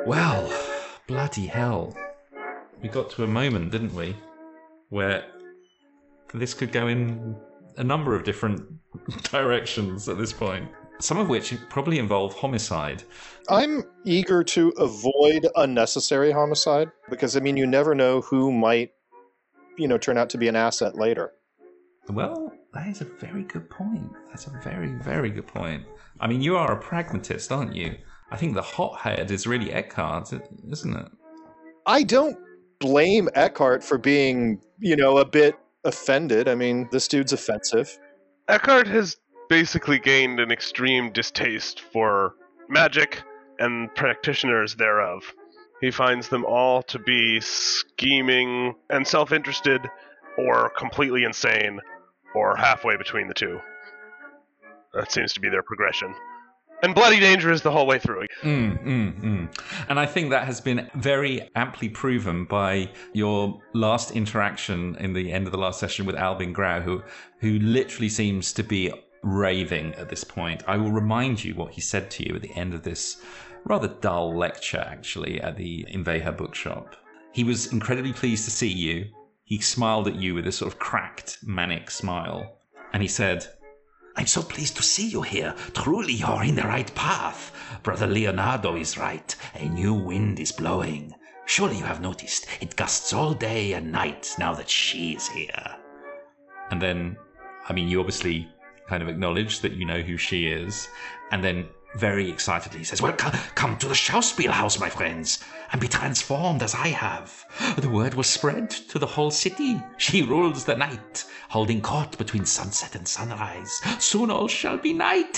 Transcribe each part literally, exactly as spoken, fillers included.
Well, bloody hell. We got to a moment, didn't we, where this could go in a number of different directions at this point. Some of which probably involve homicide. I'm eager to avoid unnecessary homicide, because, I mean, you never know who might, you know, turn out to be an asset later. Well, that is a very good point. That's a very, very good point. I mean, you are a pragmatist, aren't you? I think the hothead is really Eckhart, isn't it? I don't blame Eckhart for being, you know, a bit offended. I mean, this dude's offensive. Eckhart has basically gained an extreme distaste for magic and practitioners thereof. He finds them all to be scheming and self-interested, or completely insane, or halfway between the two. That seems to be their progression. And bloody dangerous the whole way through. Mm, mm, mm. And I think that has been very amply proven by your last interaction in the end of the last session with Albin Grau, who, who literally seems to be raving at this point. I will remind you what he said to you at the end of this rather dull lecture, actually, at the Inveja bookshop. He was incredibly pleased to see you. He smiled at you with a sort of cracked, manic smile. And he said, "I'm so pleased to see you here. Truly, you're in the right path. Brother Leonardo is right. A new wind is blowing. Surely you have noticed. It gusts all day and night now that she is here." And then, I mean, you obviously kind of acknowledge that you know who she is. And then very excitedly says, "Well, c- come to the Schauspielhaus, my friends, and be transformed as I have. The word will spread to the whole city. She rules the night, holding court between sunset and sunrise. Soon all shall be night."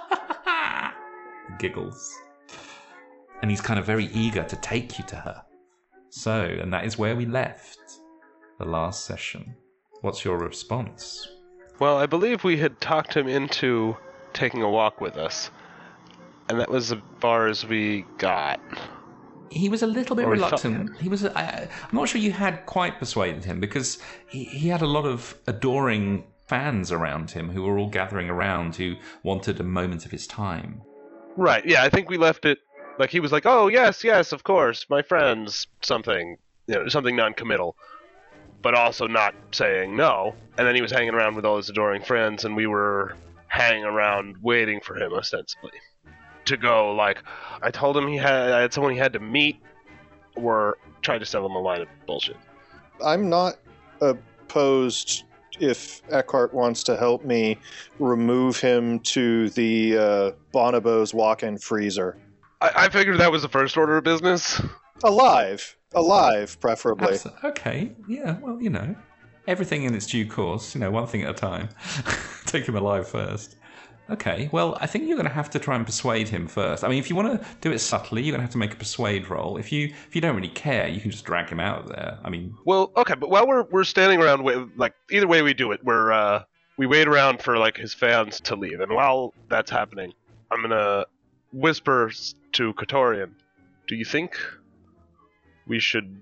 Giggles. And he's kind of very eager to take you to her. So, and that is where we left the last session. What's your response? Well, I believe we had talked him into taking a walk with us. And that was as far as we got. He was a little bit Or we reluctant. felt- He was. I, I'm not sure you had quite persuaded him, because he, he had a lot of adoring fans around him who were all gathering around, who wanted a moment of his time. Right, yeah, I think we left it, like, he was like, "Oh, yes, yes, of course, my friends," something, you know, something non-committal, but also not saying no. And then he was hanging around with all his adoring friends, and we were hanging around waiting for him, ostensibly. To go, like, I told him he had, I had someone he had to meet, or tried to sell him a line of bullshit. I'm not opposed if Eckhart wants to help me remove him to the uh, Bonobo's walk-in freezer. I, I figured that was the first order of business. Alive. Alive, preferably. Abs- okay, yeah, well, you know, everything in its due course, you know, one thing at a time. Take him alive first. Okay, well, I think you're going to have to try and persuade him first. I mean, if you want to do it subtly, you're going to have to make a persuade roll. If you if you don't really care, you can just drag him out of there. I mean, Well, okay, but while we're we're standing around, wa- like, either way we do it, we're uh, we wait around for, like, his fans to leave, and while that's happening, I'm gonna whisper s- to Katorian, "Do you think we should?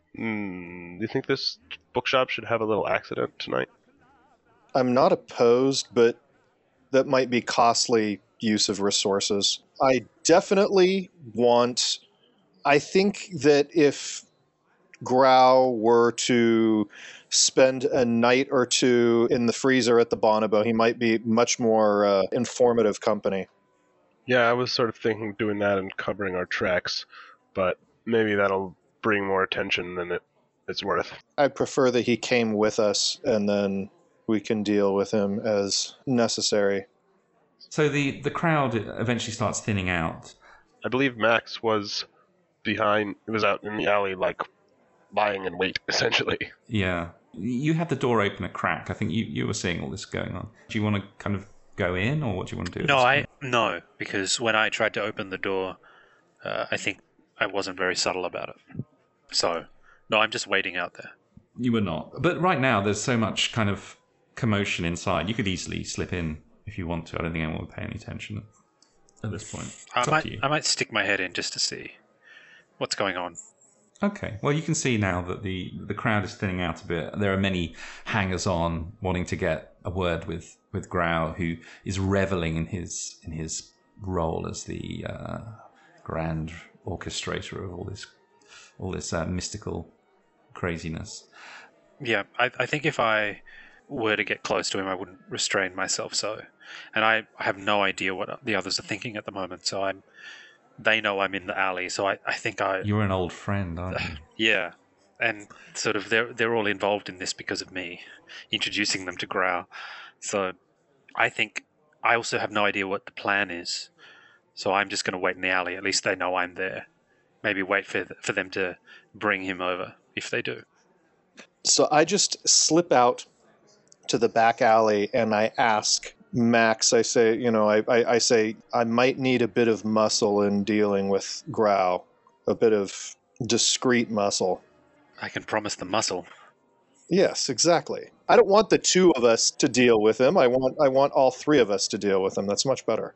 Mm, do you think this bookshop should have a little accident tonight?" I'm not opposed, but that might be costly use of resources. I definitely want... I think that if Grau were to spend a night or two in the freezer at the Bonobo, he might be much more uh, informative company. Yeah, I was sort of thinking doing that and covering our tracks, but maybe that'll bring more attention than it, it's worth. I prefer that he came with us, and then we can deal with him as necessary. so the, the crowd eventually starts thinning out. I believe Max was behind, it was out in the alley, like, lying in wait, essentially. Yeah. You had the door open a crack. I think you, you were seeing all this going on. Do you want to kind of go in, or what do you want to do? at No, this I point? no, because when I tried to open the door, uh, I think I wasn't very subtle about it. So, no, I'm just waiting out there. You were not. But right now, there's so much kind of commotion inside. You could easily slip in if you want to. I don't think anyone would pay any attention at this point. It's I up might to you. I might stick my head in just to see what's going on. Okay. Well, you can see now that the, the crowd is thinning out a bit. There are many hangers-on wanting to get a word with, with Grau, who is reveling in his in his role as the uh, Grand orchestrator of all this, all this uh, mystical craziness. Yeah, I, I think if I were to get close to him, I wouldn't restrain myself. So, and I, I have no idea what the others are thinking at the moment. So I'm, they know I'm in the alley. So I, I think I. You're an old friend, aren't you? Yeah, and sort of they're they're all involved in this because of me introducing them to Grau. So I think I also have no idea what the plan is. So I'm just going to wait in the alley. At least they know I'm there. Maybe wait for for them to bring him over if they do. So I just slip out to the back alley and I ask Max, I say, you know, I, I, I say, I might need a bit of muscle in dealing with Grau, a bit of discreet muscle. I can promise the muscle. Yes, exactly. I don't want the two of us to deal with him. I want I want all three of us to deal with him. That's much better.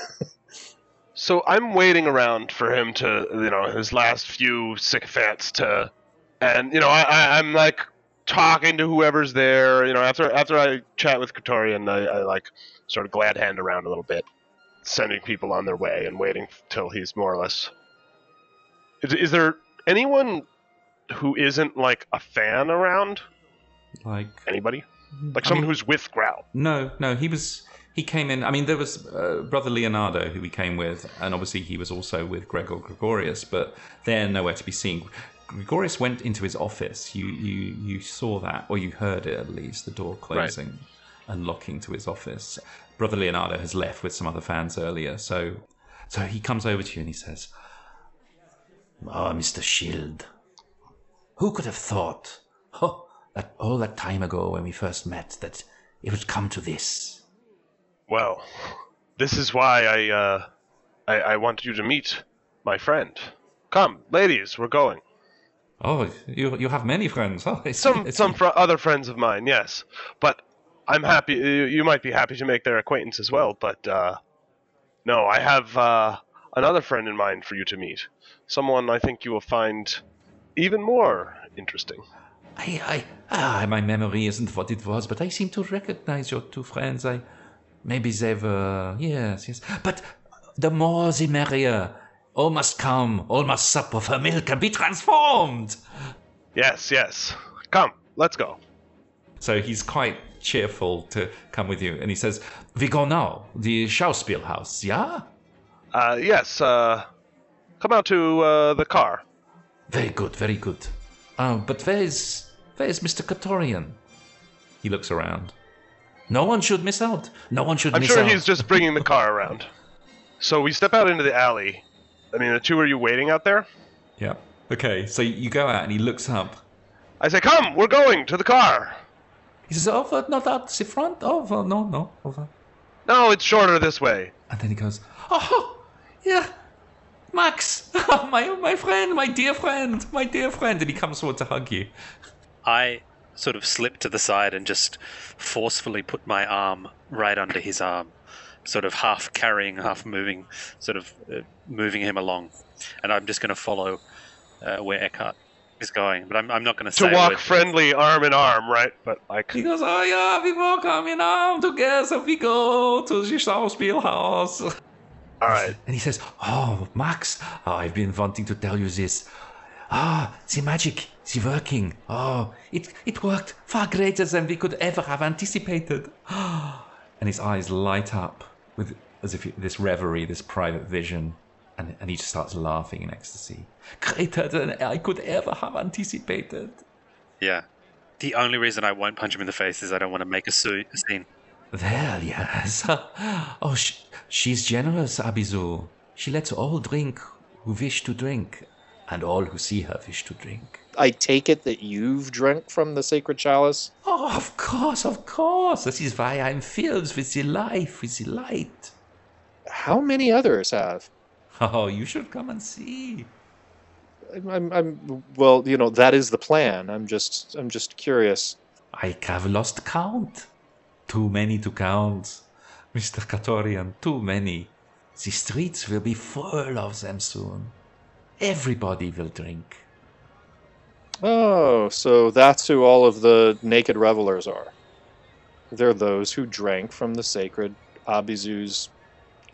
So I'm waiting around for him to, you know, his last few sycophants to, and, you know, I, I, I'm like talking to whoever's there, you know, after after I chat with Katorian, I, I like sort of glad hand around a little bit, sending people on their way and waiting till he's more or less. Is, is there anyone who isn't like a fan around? Like Anybody? Like I someone mean, who's with Grau? No, no, he was. He came in. I mean, there was uh, Brother Leonardo who he came with, and obviously he was also with Gregor Gregorius, but they're nowhere to be seen. Gregorius went into his office. You, you, you saw that, or you heard it at least, the door closing right. and locking to his office. Brother Leonardo has left with some other fans earlier, so so he comes over to you and he says, "Oh, Mister Shield, who could have thought, oh, that all that time ago when we first met, that it would come to this?" Well, this is why I, uh, I, I want you to meet my friend. Come, ladies, we're going. Oh, you you have many friends. Oh, I see, some I see. some fr- other friends of mine, yes. But I'm happy. You, you might be happy to make their acquaintance as well. But uh, no, I have uh, another friend in mind for you to meet. Someone I think you will find even more interesting. I, I, ah, my memory isn't what it was, but I seem to recognize your two friends. I, maybe they were, yes, yes. But the more the merrier. All must come, all must sup of her milk and be transformed. Yes, yes. Come, let's go. So he's quite cheerful to come with you, and he says, "We go now, the Schauspielhaus, yeah?" Uh, yes, uh, come out to uh, the car. Very good, very good. Uh, but where's, where's Mister Katorian? He looks around. No one should miss out. No one should I'm miss sure out. he's just bringing the car around. So we step out into the alley. I mean, the two are you waiting out there? Yeah. Okay, so you go out and he looks up. I say, come, we're going to the car. He says, over, not out the front, over, no, no, over. No, it's shorter this way. And then he goes, oh, yeah, Max, my my friend, my dear friend, my dear friend. And he comes forward to hug you. I sort of slip to the side and just forcefully put my arm right under his arm. Sort of half carrying, half moving, sort of uh, moving him along, and I'm just going to follow uh, where Eckhart is going. But I'm, I'm not going to say to walk friendly, arm in arm, right? But like he goes, oh yeah, we walk arm in arm together. We go to the Schauspielhaus. All right. And he says, oh Max, oh, I've been wanting to tell you this. Ah, the magic, the working. Oh, it it worked far greater than we could ever have anticipated. And his eyes light up with as if this reverie, this private vision, and, and he just starts laughing in ecstasy. Greater than I could ever have anticipated. Yeah. The only reason I won't punch him in the face is I don't want to make a, su- a scene. Well, yes. Oh, sh- she's generous, Abizu. She lets all drink who wish to drink, and all who see her wish to drink. I take it that you've drank from the sacred chalice? Oh, of course, of course. This is why I'm filled with the life, with the light. How many others have? Oh, you should come and see. I'm, I'm, I'm well, you know, that is the plan. I'm just, I'm just curious. I have lost count. Too many to count, Mister Katorian, too many. The streets will be full of them soon. Everybody will drink. Oh, so that's who all of the naked revelers are. They're those who drank from the sacred Abizu's cup.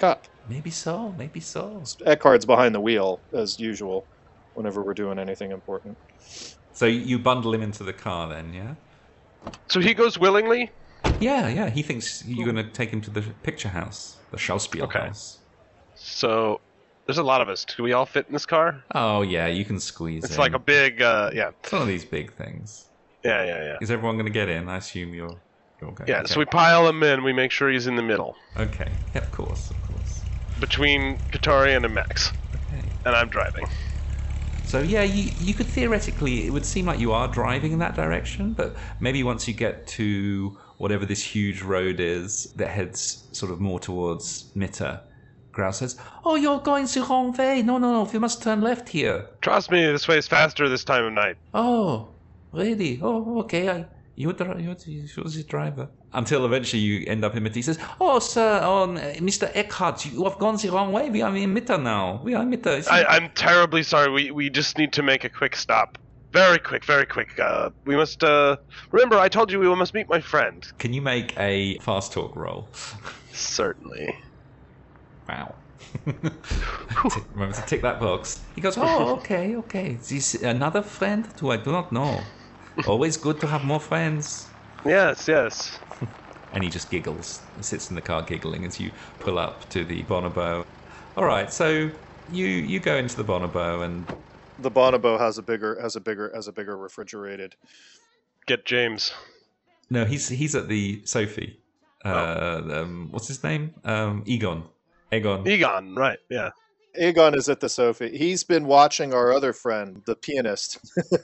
Maybe so, maybe so. Eckhard's behind the wheel, as usual, whenever we're doing anything important. So you bundle him into the car then, yeah? So he goes willingly? Yeah, yeah. He thinks you're going to take him to the picture house, the Schauspiel Okay. house. So there's a lot of us. Do we all fit in this car? Oh, yeah, you can squeeze It's in. like a big, uh, yeah. It's one of these big things. Yeah, yeah, yeah. Is everyone going to get in? I assume you're, you're going. Yeah, okay. so we pile him in. We make sure he's in the middle. Okay, yeah, of course, of course. Between Katarian and Max. Okay. And I'm driving. So yeah, you you could theoretically, it would seem like you are driving in that direction, but maybe once you get to whatever this huge road is that heads sort of more towards Mitte, Grau says, "Oh, you're going the wrong way. No, no, no. You must turn left here." Trust me, this way is faster this time of night. Oh, really? Oh, okay. I, you dri- you're, you're the driver. Until eventually you end up in Mitte. He says, "Oh, sir, oh, Mister Eckhart, you have gone the wrong way. We are in Mitte now. We are in Mitte." I, I'm terribly sorry. We we just need to make a quick stop. Very quick, very quick. Uh, we must, uh... Remember, I told you we must meet my friend. Can you make a fast talk roll? Certainly. Wow. Tick- Remember to tick that box. He goes, "Oh, okay, okay. This another friend who I do not know. Always good to have more friends." Yes, yes. And he just giggles. He sits in the car giggling as you pull up to the Bonobo. All right, so you you go into the Bonobo and The Bonobo has a bigger has a bigger has a bigger refrigerated. Get James. no, he's he's at the Sophie. Uh, um, what's his name? Um, Egon. Egon. Egon, right, yeah. Aegon is at the Sophie. He's been watching our other friend, the pianist.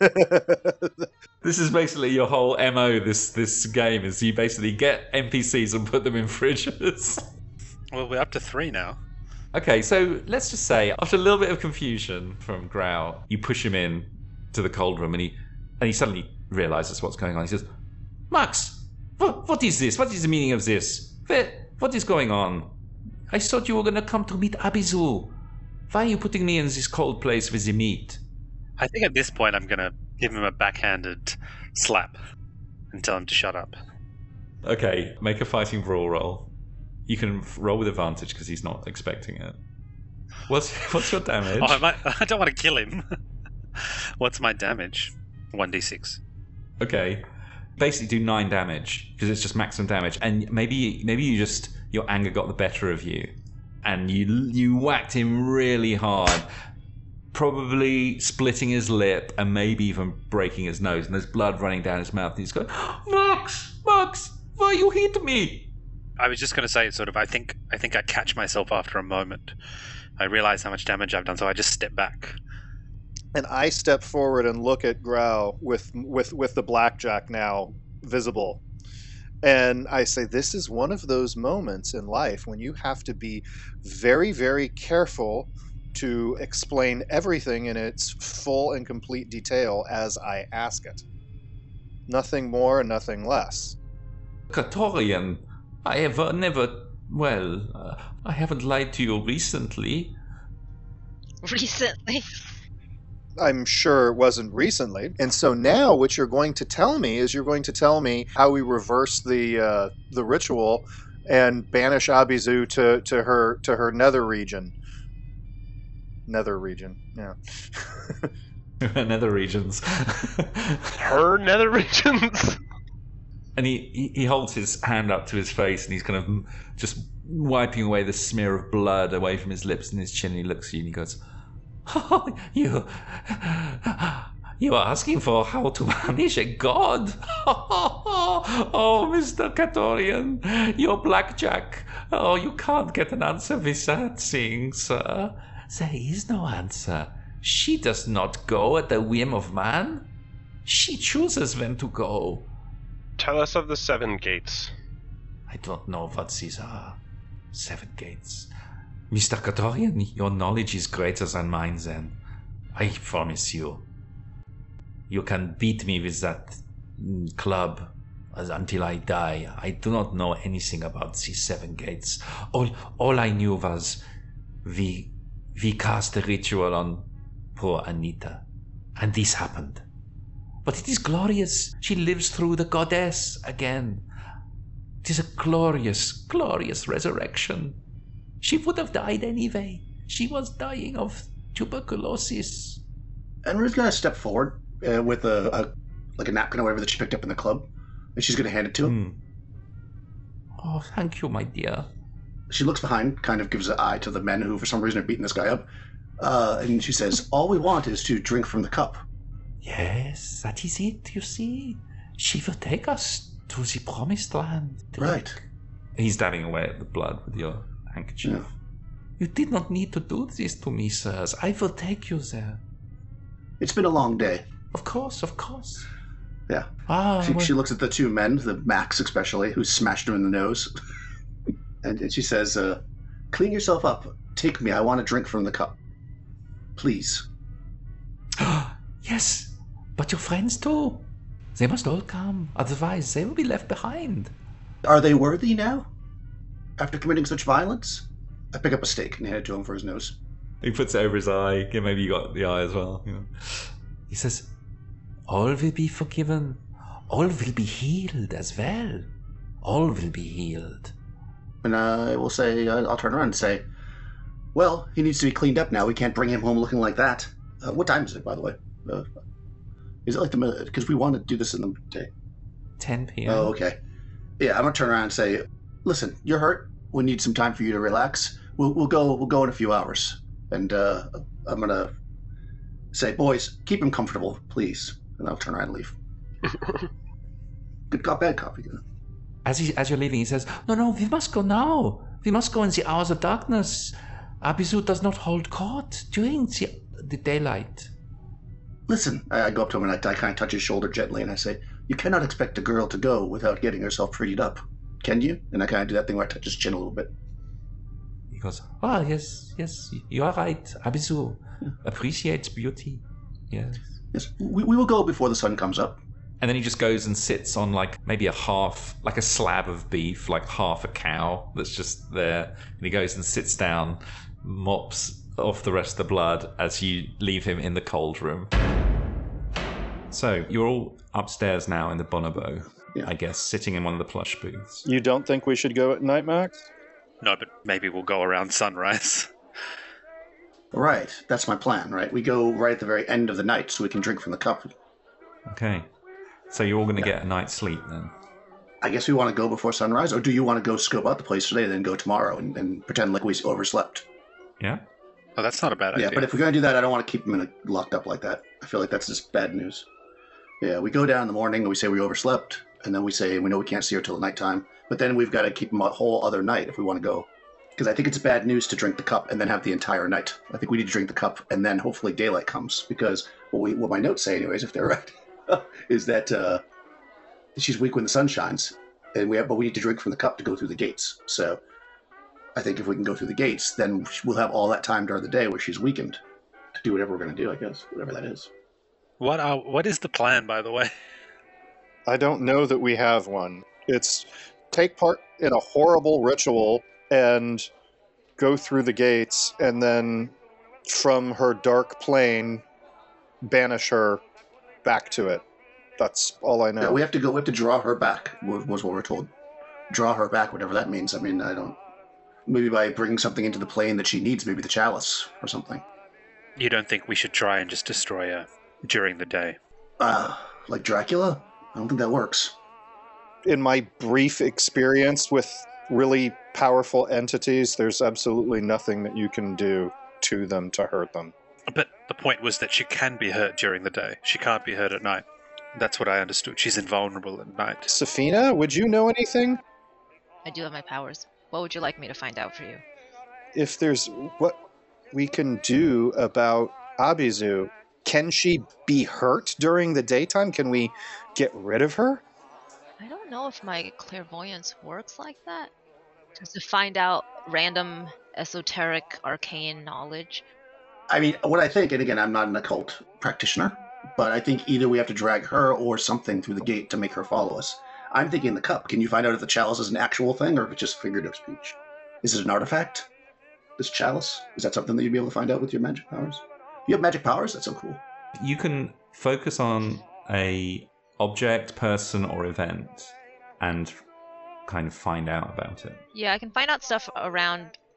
This is basically your whole M O. This this game is you basically get N P Cs and put them in fridges. Well, we're up to three now. Okay, so let's just say after a little bit of confusion from Grau, you push him in to the cold room, and he and he suddenly realizes what's going on. He says, "Max, what what is this? What is the meaning of this? Where, what is going on? I thought you were going to come to meet Abizu. Why are you putting me in this cold place with the meat?" I think at this point I'm going to give him a backhanded slap and tell him to shut up. Okay, make a fighting brawl roll. You can roll with advantage because he's not expecting it. What's what's your damage? Oh, I, might, I don't want to kill him. What's my damage? one d six. Okay, basically do nine damage because it's just maximum damage, and maybe maybe you just your anger got the better of you, and you you whacked him really hard, probably splitting his lip and maybe even breaking his nose, and there's blood running down his mouth. And he's going, "Max, Max, why you hit me?" I was just going to say, sort of, I think I think I catch myself after a moment. I realize how much damage I've done, so I just step back. And I step forward and look at Grau with with with the blackjack now visible. And I say, this is one of those moments in life when you have to be very, very careful to explain everything in its full and complete detail as I ask it. Nothing more, nothing less. Katorian, I have uh, never, well, uh, I haven't lied to you recently. Recently. I'm sure it wasn't recently. And so now what you're going to tell me is you're going to tell me how we reverse the uh, the ritual and banish Abizu to, to her to her nether region. Nether region, yeah. Nether regions. Her nether regions? And he, he, he holds his hand up to his face and he's kind of just wiping away the smear of blood away from his lips and his chin. And he looks at you and he goes, "Oh, you, you are asking for how to banish a god? Oh, Mister Katorian, you're blackjack. Oh, you can't get an answer with that thing, sir. There is no answer. She does not go at the whim of man. She chooses when to go. Tell us of the seven gates. I don't know what these are. Seven gates. Mister Katorian, your knowledge is greater than mine then. I promise you. You can beat me with that mm, club as, until I die. I do not know anything about these seven gates. All, all I knew was we, we cast a ritual on poor Anita. And this happened. But it is glorious. She lives through the goddess again. It is a glorious, glorious resurrection. She would have died anyway. She was dying of tuberculosis. And Ruth's gonna step forward uh, with a, a like a napkin or whatever that she picked up in the club, and she's gonna hand it to him. Mm. Oh, thank you, my dear. She looks behind, kind of gives an eye to the men who, for some reason, are beating this guy up, uh, and she says, "All we want is to drink from the cup." Yes, that is it. You see, she will take us to the promised land. Right. He's dabbing away at the blood with your handkerchief. Yeah. You did not need to do this to me, sirs. I will take you there. It's been a long day. Of course, of course. Yeah. Ah, She, well, she looks at the two men, the Max especially, who smashed him in the nose, and, and she says, uh, "Clean yourself up. Take me. I want to drink from the cup. Please." yes, but your friends too. They must all come, otherwise they will be left behind. Are they worthy now? After committing such violence? I pick up a steak and hand it to him for his nose. He puts it over his eye. Yeah, maybe you got the eye as well. You know. He says, all will be forgiven. All will be healed as well. All will be healed. And I will say, uh, I'll turn around and say, "Well, he needs to be cleaned up now. We can't bring him home looking like that." Uh, what time is it, by the way? Uh, is it like the... Because we want to do this in the day. ten p.m. Oh, okay. Yeah, I'm going to turn around and say, "Listen, you're hurt. We need some time for you to relax. We'll, we'll go We'll go in a few hours." And uh, I'm going to say, "Boys, keep him comfortable, please." And I'll turn around and leave. Good cop, bad cop. You know? As he, as you're leaving, he says, "No, no, we must go now. We must go in the hours of darkness. Abisu does not hold court during the, the daylight." Listen, I, I go up to him and I, I kind of touch his shoulder gently and I say, "You cannot expect a girl to go without getting herself prettied up. Can you?" And I kind of do that thing where I touch his chin a little bit. He goes, "Oh, yes, yes, you are right. Abisu Yeah. appreciates beauty. Yes." Yes, we, we will go before the sun comes up. And then he just goes and sits on like maybe a half, like a slab of beef, like half a cow that's just there. And he goes and sits down, mops off the rest of the blood as you leave him in the cold room. So you're all upstairs now in the Bonobo, Yeah. I guess, sitting in one of the plush booths. You don't think we should go at night, Max? No, but maybe we'll go around sunrise. Right, that's my plan, right? We go right at the very end of the night so we can drink from the cup. Okay. So you're all going to Yeah. get a night's sleep then? I guess we want to go before sunrise, or do you want to go scope out the place today and then go tomorrow and, and pretend like we overslept? Yeah? Oh, that's not a bad Yeah, idea. but if we're going to do that, I don't want to keep them in a, locked up like that. I feel like that's just bad news. Yeah, we go down in the morning and we say we overslept, and then we say we know we can't see her till nighttime, but then we've got to keep them a whole other night if we want to go. Because I think it's bad news to drink the cup and then have the entire night. I think we need to drink the cup and then hopefully daylight comes. Because what, we, what my notes say, anyways, if they're right, is that uh, she's weak when the sun shines, and we have, but we need to drink from the cup to go through the gates. So I think if we can go through the gates, then we'll have all that time during the day where she's weakened to do whatever we're going to do, I guess, whatever that is. What are, what is the plan, by the way? I don't know that we have one. It's take part in a horrible ritual and go through the gates, and then from her dark plane, banish her back to it. That's all I know. Yeah, we have to go. We have to draw her back. Was, was what we're told. Draw her back, whatever that means. I mean, I don't. Maybe by bringing something into the plane that she needs, maybe the chalice or something. You don't think we should try and just destroy her during the day? Uh, like Dracula? I don't think that works. In my brief experience with really powerful entities, there's absolutely nothing that you can do to them to hurt them. But the point was that she can be hurt during the day. She can't be hurt at night. That's what I understood. She's invulnerable at night. Safina, would you know anything? I do have my powers. What would you like me to find out for you? If there's what we can do about Abizu, can she be hurt during the daytime? Can we get rid of her? I don't know if my clairvoyance works like that. Just to find out random esoteric arcane knowledge. I mean, what I think, and again, I'm not an occult practitioner, but I think either we have to drag her or something through the gate to make her follow us. I'm thinking the cup. Can you find out if the chalice is an actual thing or if it's just figurative speech? Is it an artifact? This chalice? Is that something that you'd be able to find out with your magic powers? You have magic powers? That's so cool. You can focus on a object, person, or event and kind of find out about it. Yeah, I can find out stuff around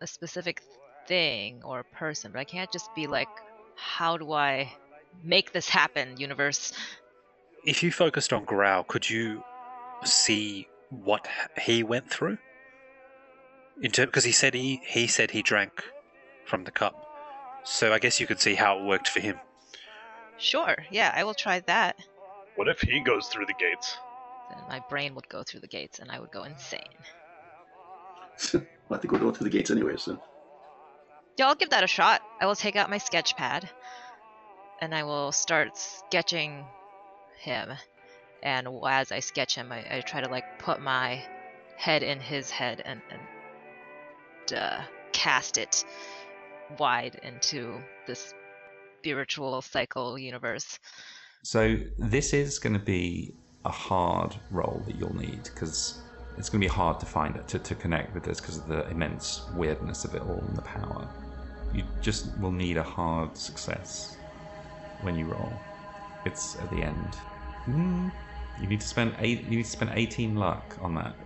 a specific thing or a person, but I can't just be like, how do I make this happen, universe? If you focused on Grau, could you see what he went through? Because he said he he said he drank from the cup, so I guess you could see how it worked for him. Sure, yeah, I will try that. What if he goes through the gates? Then my brain would go through the gates and I would go insane. Well, I think we're going through the gates anyway, so. Yeah, I'll give that a shot. I will take out my sketch pad and I will start sketching him. And as I sketch him, I, I try to like put my head in his head and, and uh, cast it wide into this spiritual cycle universe. So this is going to be a hard roll that you'll need, because it's going to be hard to find it, to, to connect with this, because of the immense weirdness of it all and the power. You just will need a hard success when you roll. It's at the end. Mm, you need to spend eight. You need to spend eighteen luck on that.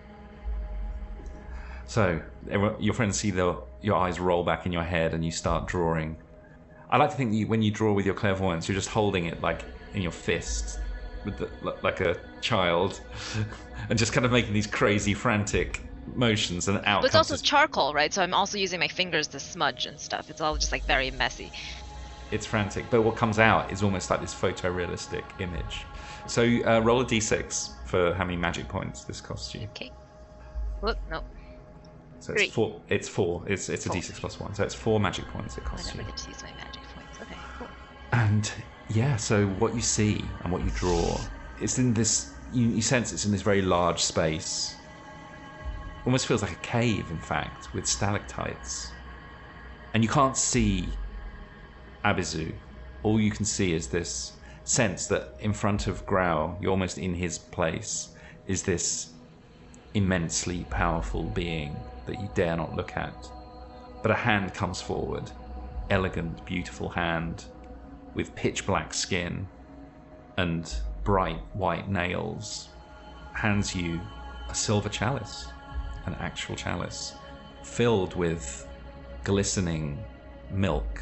So your friends see the your eyes roll back in your head, and you start drawing. I like to think that you, when you draw with your clairvoyance, you're just holding it like in your fist, with the, like a child, and just kind of making these crazy, frantic motions, and out. But it's comes also this- charcoal, right? So I'm also using my fingers to smudge and stuff. It's all just like very messy. It's frantic, but what comes out is almost like this photorealistic image. So uh, roll a d six for how many magic points this costs you. Okay. Whoop, no. So it's Three. four. It's four. It's it's a Four. d six plus one. So it's four magic points it I costs never you. get to use my magic points. Okay, cool. And yeah, so what you see and what you draw, it's in this. You, you sense it's in this very large space. Almost feels like a cave, in fact, with stalactites. And you can't see Abizu. All you can see is this sense that in front of Grau, you're almost in his place, is this immensely powerful being that you dare not look at. But a hand comes forward, elegant, beautiful hand, with pitch black skin and bright white nails, hands you a silver chalice, an actual chalice, filled with glistening milk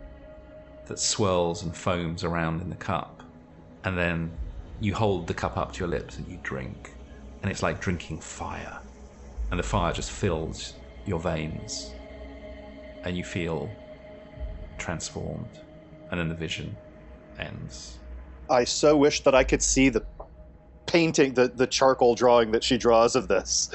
that swirls and foams around in the cup. And then you hold the cup up to your lips and you drink. And it's like drinking fire. And the fire just fills your veins. And you feel transformed. And then the vision ends. I so wish that I could see the painting, the, the charcoal drawing that she draws of this.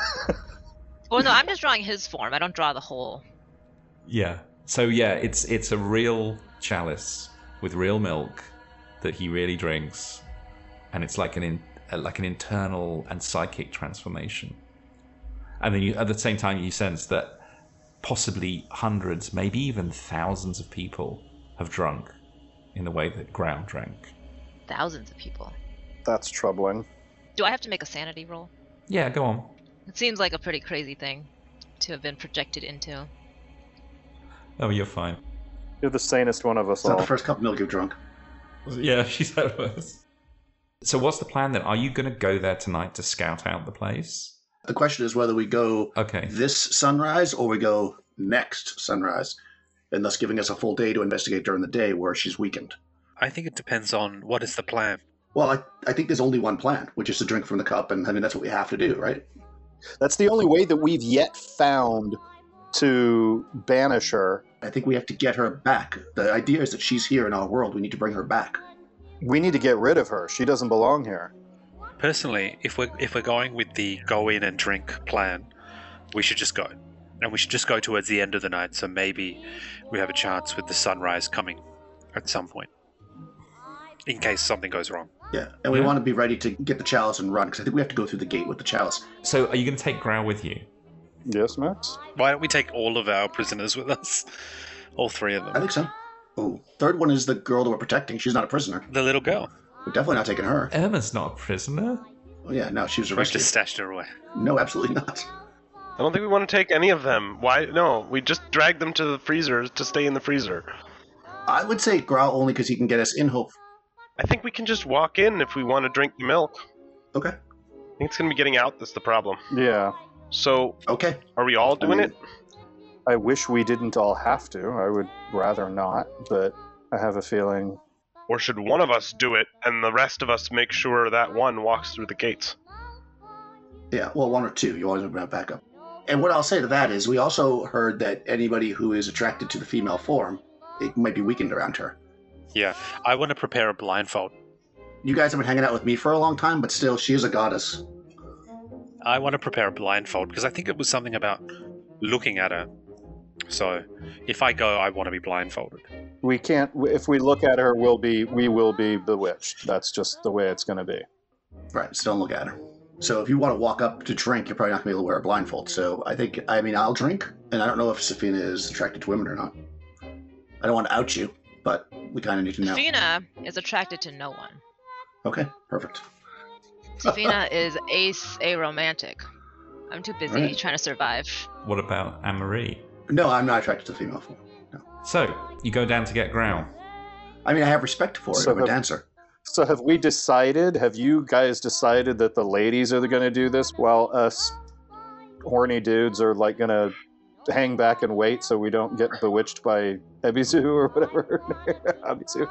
Well, no, I'm just drawing his form. I don't draw the whole. Yeah. So yeah, it's it's a real chalice with real milk that he really drinks, and it's like an in, like an internal and psychic transformation. And then you, at the same time, you sense that possibly hundreds, maybe even thousands of people have drunk in the way that Grau drank. Thousands of people. That's troubling. Do I have to make a sanity roll? Yeah, go on. It seems like a pretty crazy thing to have been projected into. Oh, you're fine. You're the sanest one of us It's not all. the first cup of milk you've drunk. Yeah, she said it was. So what's the plan then? Are you going to go there tonight to scout out the place? The question is whether we go Okay. this sunrise or we go next sunrise, and thus giving us a full day to investigate during the day where she's weakened. I think it depends on what is the plan. Well, I, I think there's only one plan, which is to drink from the cup, and I mean, that's what we have to do, right? That's the only way that we've yet found to banish her. I think we have to get her back. The idea is that she's here in our world. We need to bring her back. We need to get rid of her. She doesn't belong here. Personally, if we're if we're going with the go in and drink plan, we should just go, and we should just go towards the end of the night. So maybe we have a chance with the sunrise coming at some point, in case something goes wrong. Yeah, and we Yeah. want to be ready to get the chalice and run, because I think we have to go through the gate with the chalice. So are you going to take Grau with you? Yes, Max? Why don't we take all of our prisoners with us? All three of I them. think so. Oh, third one is the girl that we're protecting. She's not a prisoner. The little girl. We're definitely not taking her. Irma's not a prisoner. Oh yeah, no, she was We've arrested. just stashed her away. No, absolutely not. I don't think we want to take any of them. Why? No, we just drag them to the freezer to stay in the freezer. I would say Grau only because he can get us in hope. I think we can just walk in if we want to drink the milk. Okay. I think it's going to be getting out that's the problem. Yeah. So, Okay. are we all doing I mean- it? I wish we didn't all have to. I would rather not, but I have a feeling. Or should one of us do it and the rest of us make sure that one walks through the gates? Yeah, well, one or two. You always have a backup. And what I'll say to that is we also heard that anybody who is attracted to the female form, it might be weakened around her. Yeah, I want to prepare a blindfold. You guys have been hanging out with me for a long time, but still, she is a goddess. I want to prepare a blindfold because I think it was something about looking at her. So if I go, I want to be blindfolded. We can't. If we look at her, we'll be. We will be bewitched. That's just the way it's going to be. Right, so don't look at her. So if you want to walk up to drink, you're probably not going to be able to wear a blindfold. So I think, I mean, I'll drink, and I don't know if Safina is attracted to women or not. I don't want to out you, but we kind of need to know. Safina is attracted to no one. Okay, perfect. Safina is ace aromantic. I'm too busy Right. trying to survive. What about Anne-Marie? No, I'm not attracted to the female form. No. So, you go down to get Growl. I mean, I have respect for her. So I'm a have- dancer. So have we decided? Have you guys decided that the ladies are going to do this, while us horny dudes are like going to hang back and wait so we don't get bewitched by Ebisu or whatever? Ebisu.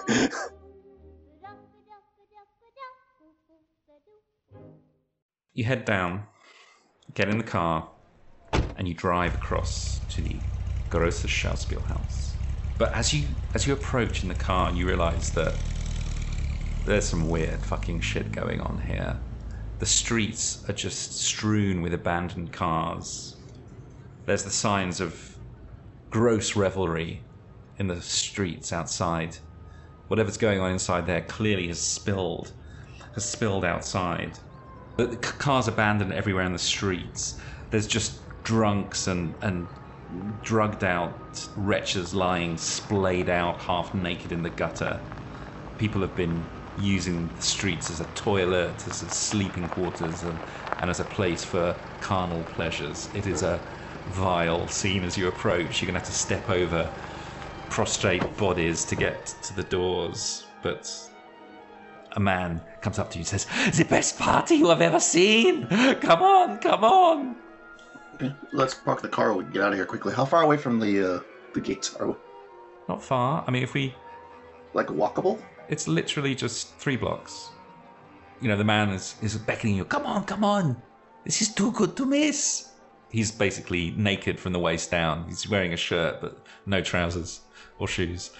You head down, get in the car, and you drive across to the Großes Schauspielhaus. But as you as you approach in the car, you realize that there's some weird fucking shit going on here. The streets are just strewn with abandoned cars. There's the signs of gross revelry in the streets outside. Whatever's going on inside there clearly has spilled, has spilled outside. The the c- cars abandoned everywhere in the streets. There's just drunks and, and drugged out wretches lying splayed out half naked in the gutter. People have been using the streets as a toilet, as a sleeping quarters, and, and as a place for carnal pleasures. It is a vile scene as you approach. You're going to have to step over prostrate bodies to get to the doors, but a man comes up to you and says, "The best party you have ever seen! Come on, come on!" Okay, let's park the car. We can get out of here quickly. How far away from the uh, the gates are we? Not far. I mean, if we... Like walkable? It's literally just three blocks. You know, the man is, is beckoning you, "Come on, come on! This is too good to miss!" He's basically naked from the waist down. He's wearing a shirt, but no trousers or shoes.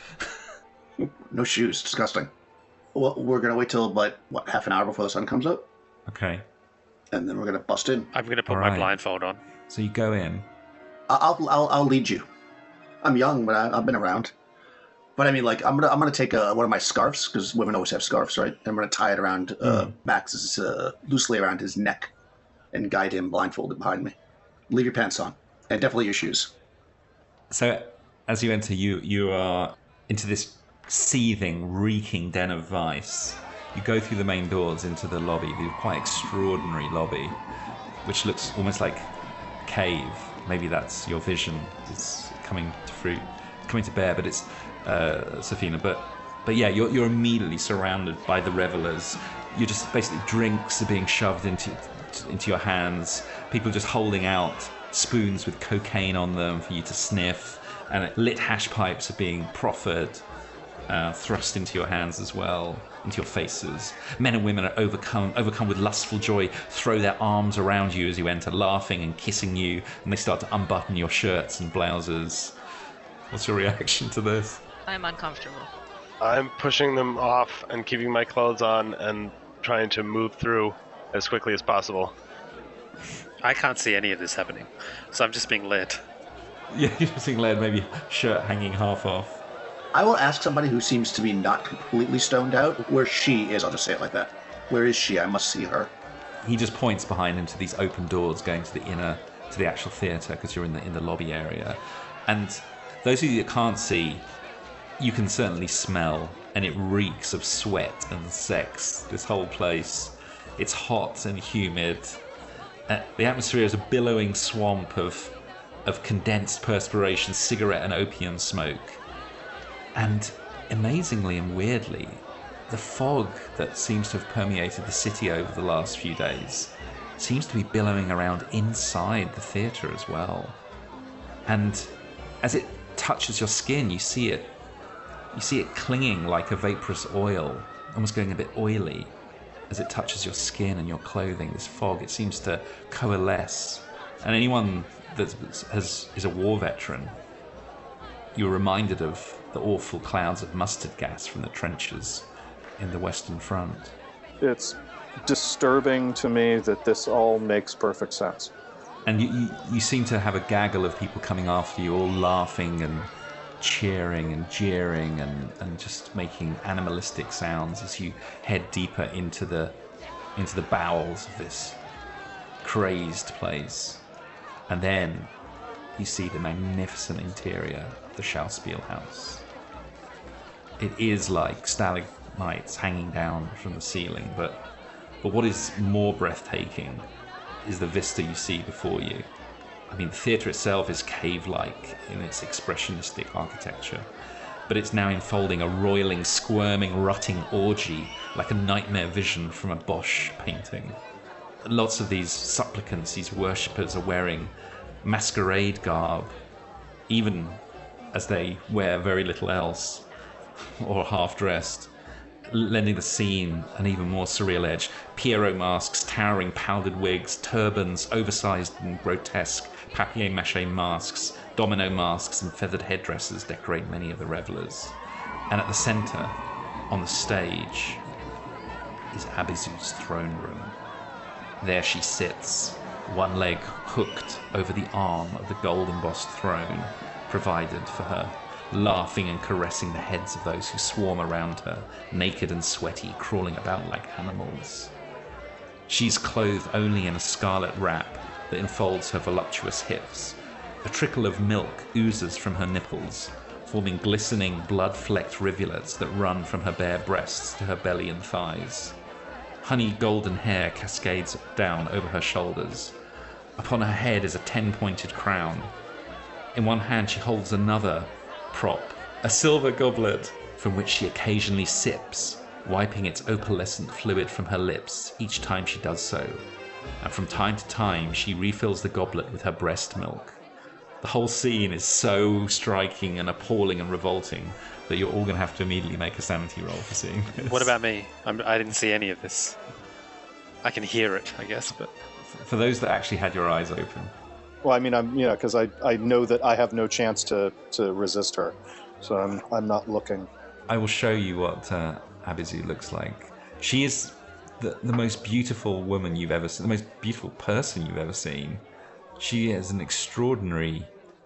No shoes. Disgusting. Well, we're going to wait till, about, what, half an hour before the sun comes up? Okay. And then we're going to bust in. I'm going to put All my right. blindfold on. So you go in. I'll, I'll, I'll lead you. I'm young, but I, I've been around. But I mean, like, I'm gonna I'm gonna take uh, one of my scarves, because women always have scarves, right? And I'm gonna tie it around uh, Mm. Max's uh, loosely around his neck, and guide him blindfolded behind me. Leave your pants on, and definitely your shoes. So as you enter, you you are into this seething, reeking den of vice. You go through the main doors into the lobby, the quite extraordinary lobby, which looks almost like a cave. Maybe that's your vision is coming to fruit, coming to bear, but it's uh, Safina. But but yeah, you're you're immediately surrounded by the revelers. You're just basically drinks are being shoved into into your hands. People just holding out spoons with cocaine on them for you to sniff, and lit hash pipes are being proffered, uh, thrust into your hands as well, into your faces. Men and women are overcome, overcome with lustful joy, throw their arms around you as you enter, laughing and kissing you, and they start to unbutton your shirts and blouses. What's your reaction to this? I'm uncomfortable. I'm pushing them off and keeping my clothes on and trying to move through as quickly as possible. I can't see any of this happening, so I'm just being led. Yeah, you're seeing led, maybe shirt hanging half off. I will ask somebody who seems to be not completely stoned out where she is. I'll just say it like that. Where is she? I must see her. He just points behind him to these open doors going to the inner, to the actual theatre, because you're in the in the lobby area. And those of you that can't see, you can certainly smell, and it reeks of sweat and sex. This whole place, it's hot and humid. Uh, the atmosphere is a billowing swamp of of condensed perspiration, cigarette and opium smoke. And amazingly and weirdly, the fog that seems to have permeated the city over the last few days seems to be billowing around inside the theatre as well. And as it touches your skin, you see it, you see it clinging like a vaporous oil, almost going a bit oily as it touches your skin and your clothing. This fog, it seems to coalesce. And anyone that has, is a war veteran, you're reminded of the awful clouds of mustard gas from the trenches in the Western Front. It's disturbing to me that this all makes perfect sense. And you, you, you seem to have a gaggle of people coming after you, all laughing and cheering and jeering and, and just making animalistic sounds as you head deeper into the into the bowels of this crazed place. And then you see the magnificent interior of the Schauspiel House. It is like stalagmites hanging down from the ceiling, but but what is more breathtaking is the vista you see before you. I mean, the theatre itself is cave-like in its expressionistic architecture, but it's now enfolding a roiling, squirming, rotting orgy like a nightmare vision from a Bosch painting. Lots of these supplicants, these worshippers, are wearing masquerade garb, even as they wear very little else, or half-dressed, lending the scene an even more surreal edge. Pierrot masks, towering powdered wigs, turbans, oversized and grotesque papier-mâché masks, domino masks and feathered headdresses decorate many of the revelers. And at the center, on the stage, is Abizu's throne room. There she sits, one leg hooked over the arm of the gold-embossed throne provided for her, laughing and caressing the heads of those who swarm around her, naked and sweaty, crawling about like animals. She's clothed only in a scarlet wrap that enfolds her voluptuous hips. A trickle of milk oozes from her nipples, forming glistening, blood-flecked rivulets that run from her bare breasts to her belly and thighs. Honey golden hair cascades down over her shoulders. Upon her head is a ten-pointed crown. In one hand she holds another prop, a silver goblet from which she occasionally sips, wiping its opalescent fluid from her lips each time she does so. And from time to time she refills the goblet with her breast milk. The whole scene is so striking and appalling and revolting that you're all going to have to immediately make a sanity roll for seeing this. What about me? I'm, I didn't see any of this. I can hear it, I guess, but... For those that actually had your eyes open. Well, I mean, I'm you know because I, I know that I have no chance to, to resist her, so I'm I'm not looking. I will show you what uh, Abizu looks like. She is the the most beautiful woman you've ever seen, the most beautiful person you've ever seen. She is an extraordinary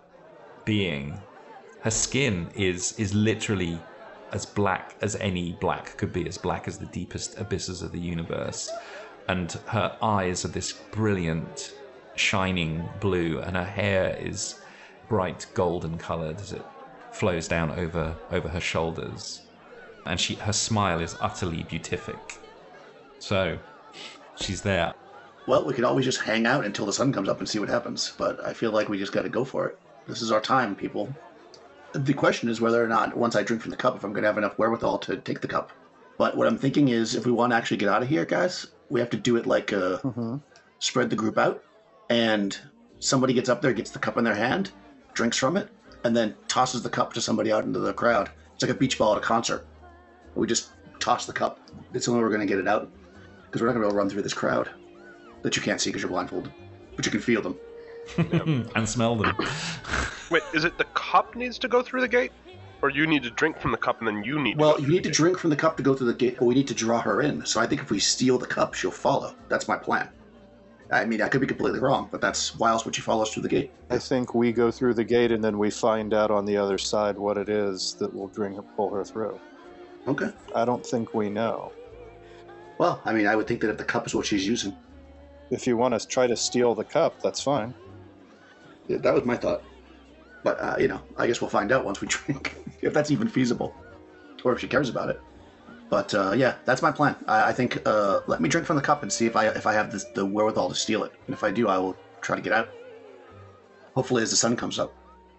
being. Her skin is is literally as black as any black could be, as black as the deepest abysses of the universe. And her eyes are this brilliant, shining blue, and her hair is bright golden coloured as it flows down over over her shoulders. And she her smile is utterly beatific. So, she's there. Well, we can always just hang out until the sun comes up and see what happens, but I feel like we just got to go for it. This is our time, people. The question is whether or not, once I drink from the cup, if I'm going to have enough wherewithal to take the cup. But what I'm thinking is, if we want to actually get out of here, guys, we have to do it like uh, Mm-hmm. spread the group out, and somebody gets up there, gets the cup in their hand, drinks from it, and then tosses the cup to somebody out into the crowd. It's like a beach ball at a concert. We just toss the cup. It's the only way we're going to get it out, because we're not going to be able to run through this crowd that you can't see because you're blindfolded, but you can feel them. And smell them. Wait, is it the cup needs to go through the gate? Or you need to drink from the cup and then you need to Well, go you through need the to gate? drink from the cup to go through the gate, but we need to draw her in. So I think if we steal the cup, she'll follow. That's my plan. I mean, I could be completely wrong, but that's why else would she follow us through the gate? I think we go through the gate and then we find out on the other side what it is that will bring her, pull her through. Okay. I don't think we know. Well, I mean, I would think that if the cup is what she's using. If you want to try to steal the cup, that's fine. Yeah, that was my thought. But, uh, you know, I guess we'll find out once we drink, if that's even feasible, or if she cares about it. But, uh, yeah, that's my plan. I, I think, uh, let me drink from the cup and see if I if I have this, the wherewithal to steal it. And if I do, I will try to get out. Hopefully as the sun comes up.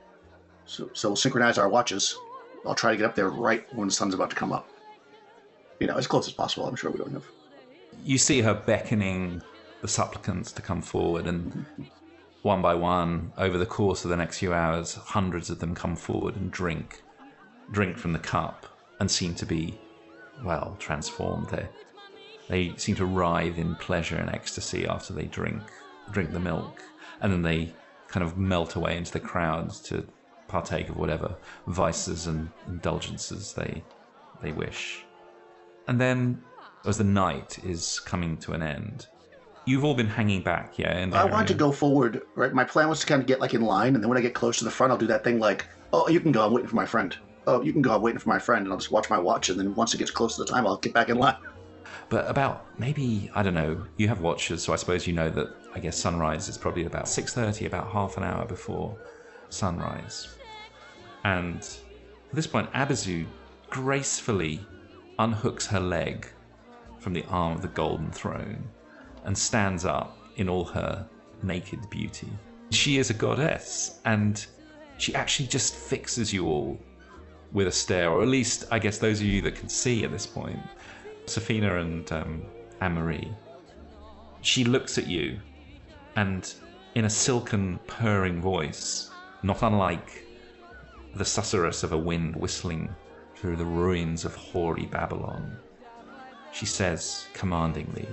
So, so we'll synchronize our watches. I'll try to get up there right when the sun's about to come up. You know, as close as possible, I'm sure we don't have. You see her beckoning the supplicants to come forward, and one by one, over the course of the next few hours, hundreds of them come forward and drink, drink from the cup, and seem to be, well, transformed. They they seem to writhe in pleasure and ecstasy after they drink drink the milk, and then they kind of melt away into the crowds to partake of whatever vices and indulgences they they wish. And then, as the night is coming to an end, you've all been hanging back, yeah? In the I area. wanted to go forward, right? My plan was to kind of get like in line, and then when I get close to the front, I'll do that thing like, oh, you can go, I'm waiting for my friend. Oh, you can go, I'm waiting for my friend, and I'll just watch my watch, and then once it gets close to the time, I'll get back in line. But about, maybe, I don't know, you have watchers, so I suppose you know that, I guess, sunrise is probably about six thirty, about half an hour before sunrise. And at this point, Abazu gracefully unhooks her leg from the arm of the golden throne and stands up in all her naked beauty. She is a goddess, and she actually just fixes you all with a stare, or at least, I guess, those of you that can see at this point, Safina and um, Anne-Marie. She looks at you, and in a silken, purring voice, not unlike the susurrus of a wind whistling through the ruins of hoary Babylon, she says commandingly,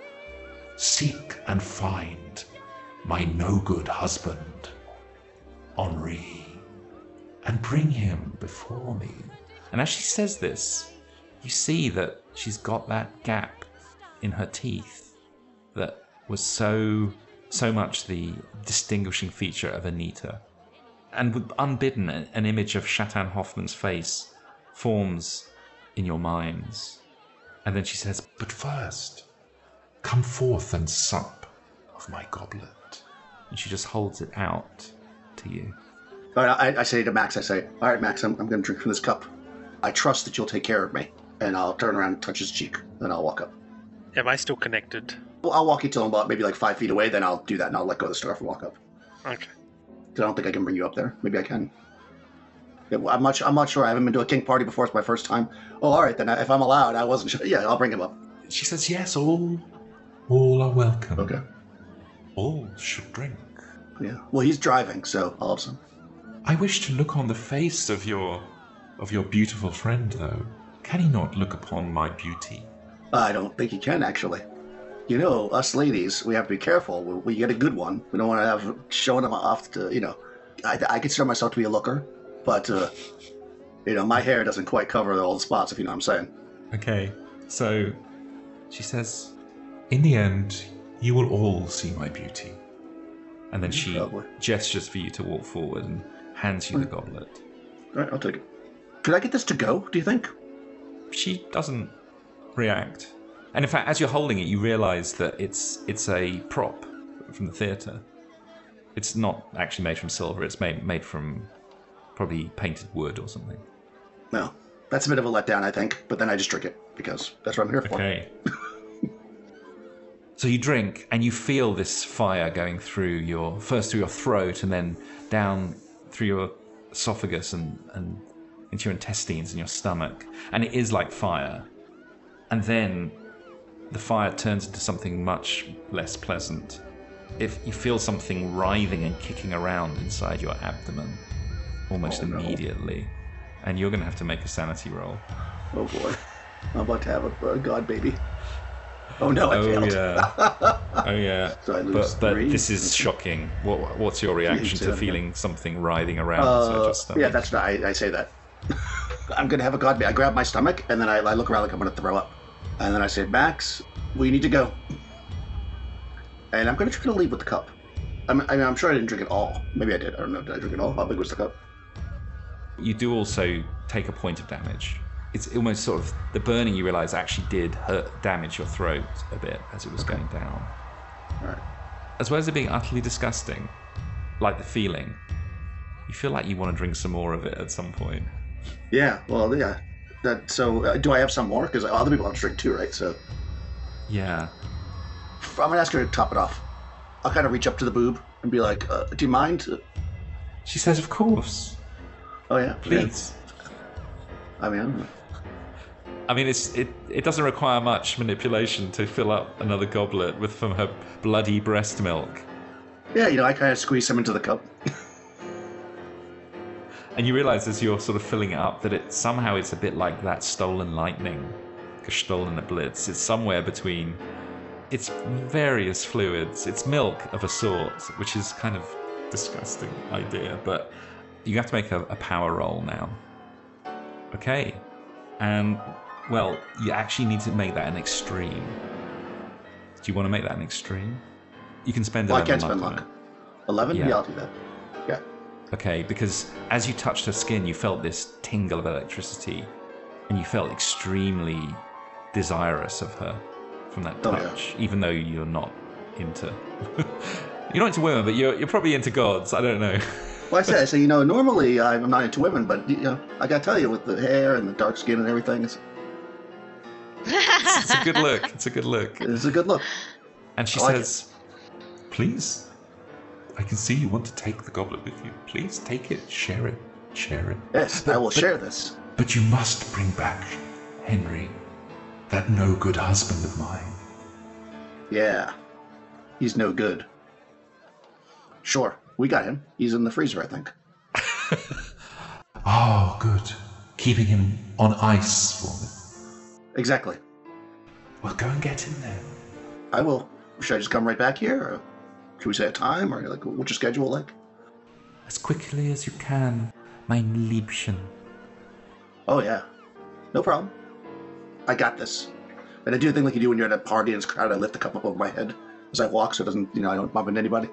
"Seek and find my no-good husband, Henri, and bring him before me." And as she says this, you see that she's got that gap in her teeth that was so, so much the distinguishing feature of Anita. And with unbidden, an image of Shatan Hoffman's face forms in your minds. And then she says, "But first, come forth and sup of my goblet." and she just holds it out to you. All right, I, I say to Max, I say, all right, Max, I'm, I'm going to drink from this cup. I trust that you'll take care of me. And I'll turn around and touch his cheek. Then I'll walk up. Am I still connected? Well, I'll walk you till I'm about maybe like five feet away. Then I'll do that and I'll let go of the scarf and walk up. Okay. I don't think I can bring you up there. Maybe I can. Yeah, well, I'm not. I'm not sure. I haven't been to a king party before. It's my first time. Oh, all right. Then if I'm allowed, I wasn't sure. Yeah, I'll bring him up. She says, "Yes, all, all are welcome. Okay. All should drink." Yeah. Well, he's driving, so I'll have some. I wish to look on the face of your, of your beautiful friend, though. Can he not look upon my beauty? I don't think he can, actually. You know, us ladies, we have to be careful. We, we get a good one. We don't want to have showing him off to, you know. I, I consider myself to be a looker, but, uh, you know, my hair doesn't quite cover all the spots, if you know what I'm saying. Okay, so she says, "In the end, you will all see my beauty." And then she Probably. gestures for you to walk forward and hands you the goblet. All right, I'll take it. Could I get this to go, do you think? She doesn't react. And in fact, as you're holding it, you realize that it's it's a prop from the theatre. It's not actually made from silver. It's made made from probably painted wood or something. No. That's a bit of a letdown, I think. But then I just drink it, because that's what I'm here for. Okay. So you drink, and you feel this fire going through your, first through your throat, and then down through your esophagus and, and into your intestines and your stomach. And it is like fire. And then the fire turns into something much less pleasant. If you feel something writhing and kicking around inside your abdomen almost Oh, no. immediately. And you're going to have to make a sanity roll. Oh, boy. I'm about to have a, a god baby. Oh, no, I Oh failed. yeah, oh yeah. So I lose but but three. this is shocking. What what's your reaction to seven. feeling something writing around Uh, inside your stomach? yeah, that's right. I, I say that. I'm going to have a god baby. I grab my stomach, and then I, I look around like I'm going to throw up. And then I say, Max, we need to go. And I'm going to try to leave with the cup. I'm, I mean, I'm sure I didn't drink it all. Maybe I did. I don't know. Did I drink it all? How big was the cup? You do also take a point of damage. It's almost sort of the burning you realise actually did hurt, damage your throat a bit as it was going down. All right. As well as it being utterly disgusting, like the feeling, you feel like you want to drink some more of it at some point. Yeah, well, yeah. That, so, uh, do I have some more? Because other people have to drink too, right? So, Yeah. I'm going to ask her to top it off. I'll kind of reach up to the boob and be like, uh, do you mind? She says, "Of course, Oh, yeah. please." Yeah. I mean, I don't know. I mean, it's it, it doesn't require much manipulation to fill up another goblet with from her bloody breast milk. Yeah, you know, I kind of squeeze some into the cup. And you realize as you're sort of filling it up that it somehow it's a bit like that stolen lightning, gestohlene Blitz. It's somewhere between. It's various fluids. It's milk of a sort, which is kind of disgusting idea, but you have to make a, a power roll now. Okay. And, well, you actually need to make that an extreme. Do you want to make that an extreme? You can spend Well, I eleven can't spend luck on luck. it. eleven? Yeah. Yeah, I'll do that. Yeah. Okay, because as you touched her skin, you felt this tingle of electricity, and you felt extremely desirous of her from that Oh, yeah. touch, even though you're not into... you're not into women, but you're, you're probably into gods. I don't know. Well, I say, I say, you know, normally I'm not into women, but, you know, I gotta tell you, with the hair and the dark skin and everything, it's, It's, it's a good look. It's a good look. it's a good look. And she I like says, Please. I can see you want to take the goblet with you. Please take it, share it, share it. Yes, I will share this. But you must bring back Henry, that no good husband of mine. Yeah. He's no good. Sure, we got him. He's in the freezer, I think. Oh, good. Keeping him on ice for me. Exactly. Well, go and get him then. I will. Should I just come right back here? Or should we say a time? Or like, what's your schedule like? as quickly as you can, mein Liebchen. Oh, yeah. No problem. I got this. And I do the thing like you do when you're at a party and it's crowded. I lift the cup up over my head as I walk so it doesn't, you know, I don't bump into anybody.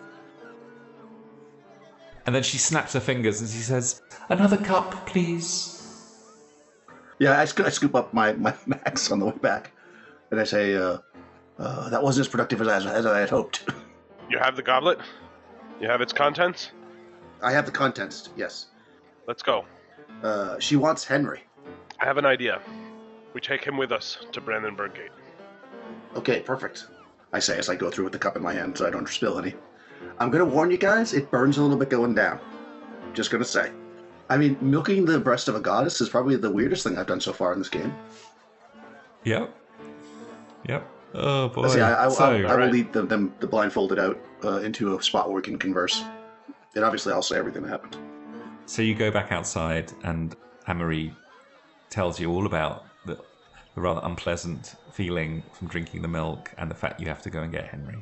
And then she snaps her fingers and she says, "Another cup, please." Yeah, I, sc- I scoop up my, my Max on the way back. And I say, uh, uh, that wasn't as productive as, as I had hoped. You have the goblet? You have its contents? I have the contents, yes. Let's go. Uh, she wants Henry. I have an idea. We take him with us to Brandenburg Gate. Okay, perfect. I say as I go through with the cup in my hand so I don't spill any. I'm going to warn you guys, it burns a little bit going down. Just going to say. I mean, milking the breast of a goddess is probably the weirdest thing I've done so far in this game. Yep. Yep. Oh boy. See, I, I, so, I, I will right. lead them, them the blindfolded out uh, into a spot where we can converse. And obviously I'll say everything that happened. so you go back outside, and Anne-Marie tells you all about the, the rather unpleasant feeling from drinking the milk and the fact you have to go and get Henry.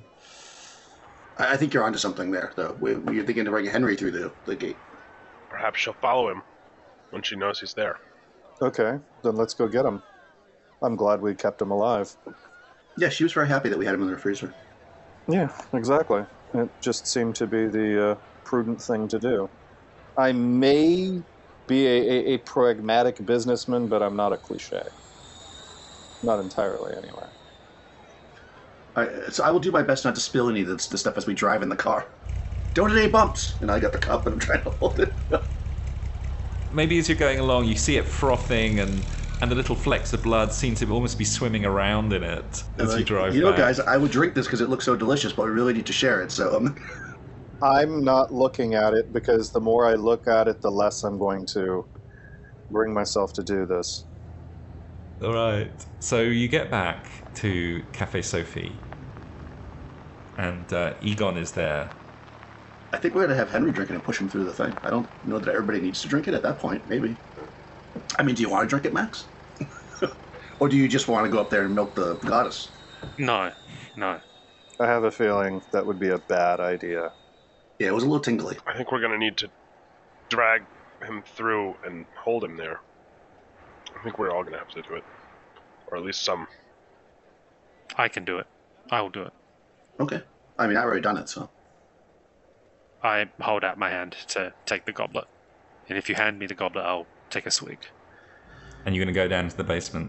I, I think you're onto something there, though. We, you're thinking to bring Henry through the, the gate. Perhaps she'll follow him when she knows he's there. Okay, then let's go get him. I'm glad we kept him alive. Yeah, she was very happy that we had him in the freezer. Yeah, exactly. It just seemed to be the uh, prudent thing to do. I may be a, a, a pragmatic businessman, but I'm not a cliche. Not entirely, anyway. I, so I will do my best not to spill any of this, this stuff as we drive in the car. Don't hit any bumps! And I got the cup and I'm trying to hold it. Maybe as you're going along, you see it frothing, and, and the little flecks of blood seem to almost be swimming around in it as you Like, drive You know, back. guys, I would drink this because it looks so delicious, but we really need to share it, so... Um, I'm not looking at it because the more I look at it, the less I'm going to bring myself to do this. All right. So you get back to Cafe Sophie, and uh, Egon is there. I think we're going to have Henry drink it and push him through the thing. I don't know that everybody needs to drink it at that point, maybe. I mean, do you want to drink it, Max? Or do you just want to go up there and milk the goddess? No, no. I have a feeling that would be a bad idea. Yeah, it was a little tingly. I think we're going to need to drag him through and hold him there. I think we're all going to have to do it. Or at least some. I can do it. I will do it. Okay. I mean, I've already done it, so... I hold out my hand to take the goblet. And if you hand me the goblet, I'll take a swig. And you're going to go down to the basement.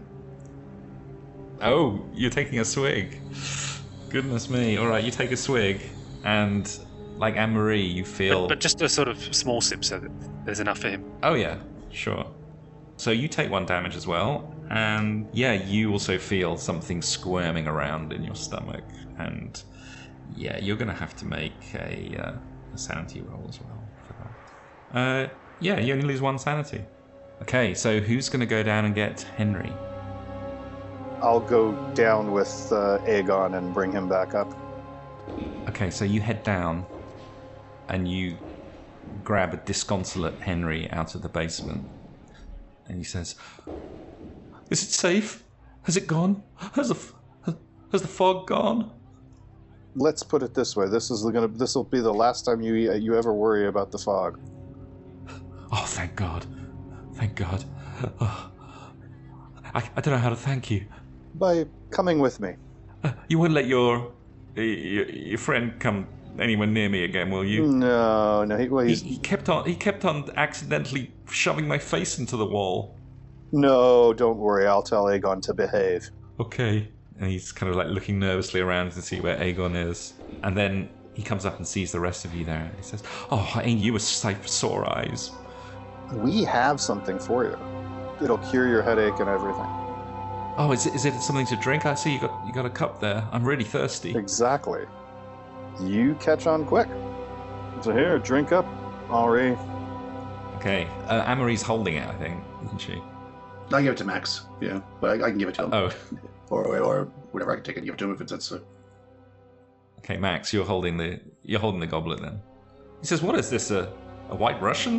Oh, you're taking a swig. Goodness me. All right, you take a swig, and like Anne-Marie, you feel... But, but just a sort of small sip so that there's enough for him. Oh, yeah, sure. So you take one damage as well, and yeah, you also feel something squirming around in your stomach, and yeah, you're going to have to make a, uh, a sanity roll as well for that. Uh, yeah, you only lose one sanity. Okay, so who's going to go down and get Henry? I'll go down with uh, Aegon and bring him back up. Okay, so you head down and you grab a disconsolate Henry out of the basement. And he says, "Is it safe? Has it gone? Has the, has, has the fog gone?" Let's put it this way. This is gonna. This will be the last time you you ever worry about the fog. Oh, thank God. Thank God. Oh, I, I don't know how to thank you. By coming with me. Uh, you wouldn't let your, your your friend come anywhere near me again, will you? No, no. He, well, He, he's, he kept on. He kept on accidentally shoving my face into the wall. no, don't worry. I'll tell Aegon to behave. Okay. And he's kind of like looking nervously around to see where Aegon is, and then he comes up and sees the rest of you there. He says, "Oh, ain't you a sight for sore eyes?" We have something for you. It'll cure your headache and everything. Oh, is it, is it something to drink? I see you got you got a cup there. I'm really thirsty. Exactly. You catch on quick. So here, drink up, Henri. Okay. Uh, Amory's holding it, I think, isn't she? I'll give it to Max. Yeah, but I, I can give it to him. Oh. Or, or or whatever. I can take it and give it to him if it's that's so. Okay, Max, you're holding the you're holding the goblet then. He says, "What is this? A a White Russian?"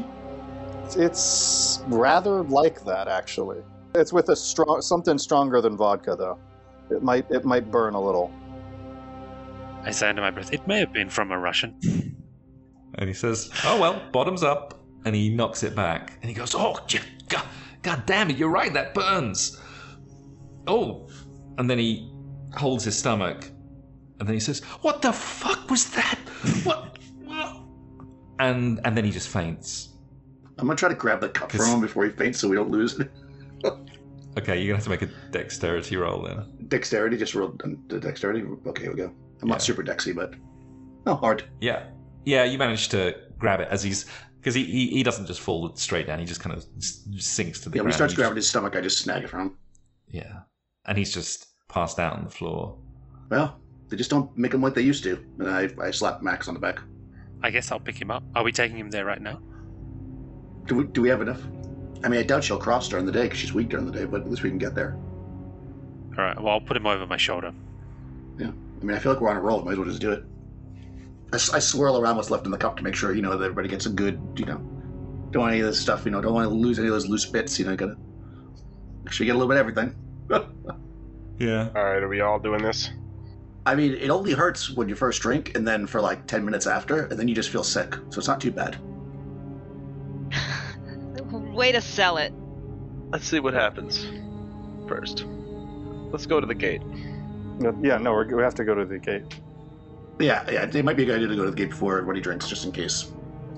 It's rather like that, actually. It's with a strong something stronger than vodka, though. It might it might burn a little. I say under my breath, it may have been from a Russian. And he says, "Oh well, bottoms up." And he knocks it back. And he goes, "Oh, God, God damn it! You're right. That burns." Oh. And then he holds his stomach, and then he says, "What the fuck was that? What?" what? And and then he just faints. I'm gonna try to grab the cup from him before he faints, so we don't lose it. Okay, you're gonna have to make a dexterity roll then. Dexterity, just roll the dexterity. Okay, here we go. I'm Yeah. not super dexy, but no hard. Yeah, yeah. You manage to grab it as he's because he, he he doesn't just fall straight down. He just kind of sinks to the Yeah, ground. when he starts You grabbing just- his stomach, I just snag it from him. Yeah, and he's just passed out on the floor. Well, they just don't make them like they used to. And I, I slap Max on the back. I guess I'll pick him up. Are we taking him there right now? Do we, do we have enough? I mean, I doubt she'll cross during the day because she's weak during the day, but at least we can get there. All right. Well, I'll put him over my shoulder. Yeah. I mean, I feel like we're on a roll. Might as well just do it. I, s- I swirl around what's left in the cup to make sure, you know, that everybody gets a good, you know, don't want any of this stuff, you know, don't want to lose any of those loose bits, you know, gotta make sure you get a little bit of everything. Yeah. All right, are we all doing this? I mean, it only hurts when you first drink and then for like ten minutes after, and then you just feel sick. So it's not too bad. Way to sell it. Let's see what happens first. Let's go to the gate. No, yeah, no, we're, we have to go to the gate. Yeah, yeah, it might be a good idea to go to the gate before everybody drinks, just in case.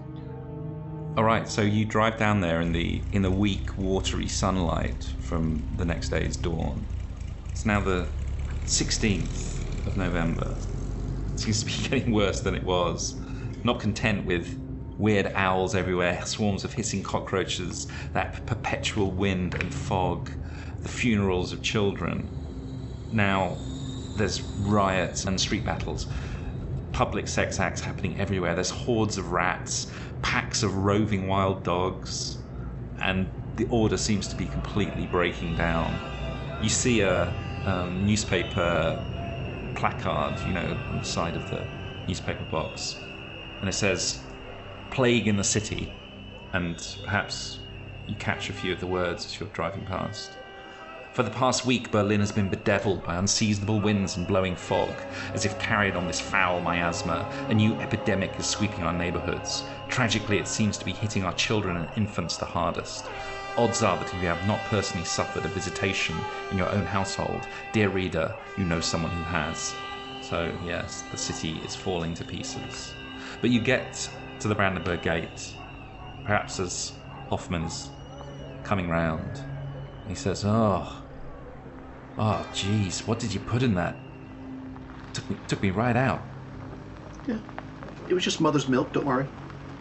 All right, so you drive down there in the in the weak, watery sunlight from the next day's dawn. It's now the sixteenth of November. It seems to be getting worse than it was. Not content with weird owls everywhere, swarms of hissing cockroaches, that perpetual wind and fog, the funerals of children. Now there's riots and street battles, public sex acts happening everywhere. There's hordes of rats, packs of roving wild dogs, and the order seems to be completely breaking down. You see a um, newspaper placard, you know, on the side of the newspaper box, and it says, "Plague in the city," and perhaps you catch a few of the words as you're driving past. For the past week, Berlin has been bedeviled by unseasonable winds and blowing fog. As if carried on this foul miasma, a new epidemic is sweeping our neighborhoods. Tragically, it seems to be hitting our children and infants the hardest. Odds are that if you have not personally suffered a visitation in your own household, dear reader, you know someone who has. So, yes, the city is falling to pieces. But you get to the Brandenburg Gate, perhaps as Hoffman's coming round. He says, "Oh, oh, geez, what did you put in that? Took me, took me right out." Yeah. It was just mother's milk, don't worry.